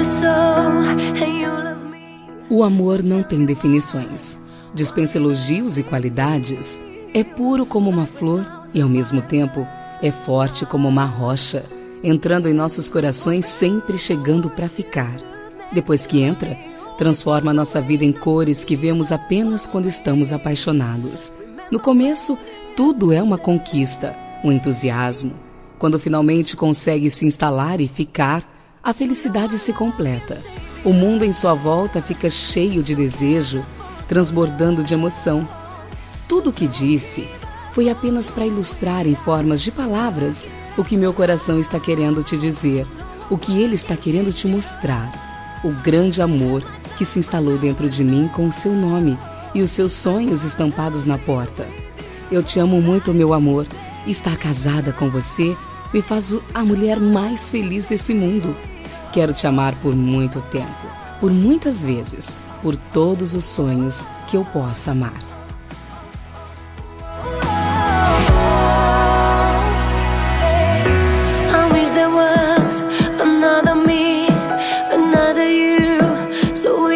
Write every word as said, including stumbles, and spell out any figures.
O amor não tem definições, dispensa elogios e qualidades, é puro como uma flor e ao mesmo tempo é forte como uma rocha, entrando em nossos corações, sempre chegando para ficar. Depois que entra, transforma nossa vida em cores que vemos apenas quando estamos apaixonados. No começo, tudo é uma conquista, um entusiasmo. Quando finalmente consegue se instalar e ficar, a felicidade se completa. O mundo em sua volta fica cheio de desejo, transbordando de emoção. Tudo o que disse foi apenas para ilustrar em formas de palavras o que meu coração está querendo te dizer, o que ele está querendo te mostrar. O grande amor que se instalou dentro de mim com o seu nome e os seus sonhos estampados na porta. Eu te amo muito, meu amor, e estar casada com você me faz a mulher mais feliz desse mundo. Quero te amar por muito tempo, por muitas vezes, por todos os sonhos que eu possa amar. I wish there was another me, another you, so we